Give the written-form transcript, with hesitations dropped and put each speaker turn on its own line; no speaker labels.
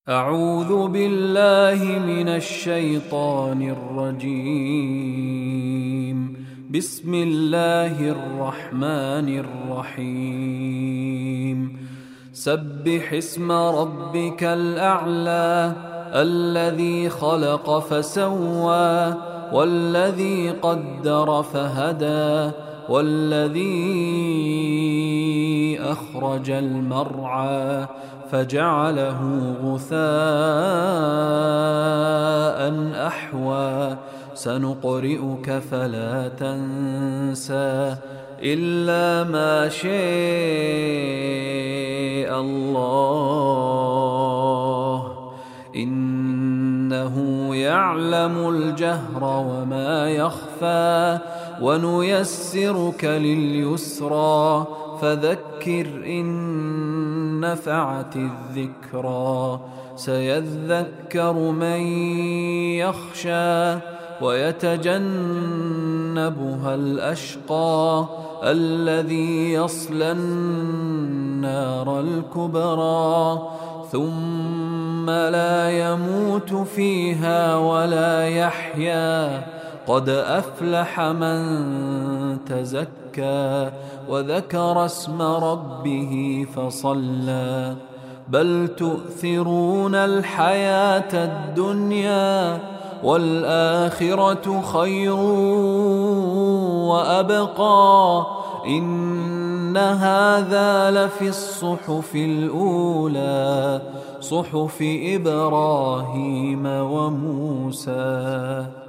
أعوذ بالله من الشيطان الرجيم. بسم الله الرحمن الرحيم. سبح اسم ربك الأعلى الذي خلق فسوى والذي قدر فهدى والذي أخرج المرعى فجعله غثاء أحوى سنقرئك فلا تنسى إلا ما شاء الله إنه يعلم الجهر وما يخفى ونيسرك لليسرى فذكر إن نفعت الذكرى سيذكر من يخشى ويتجنبها الأشقى الذي يصلى النار الكبرى ثم لا يموت فيها ولا يحيا قد أفلح من تزكى وذكر اسم ربه فصلى بل تؤثرون الحياة الدنيا والآخرة خير وأبقى إن هذا لفي الصحف الأولى صحف إبراهيم وموسى.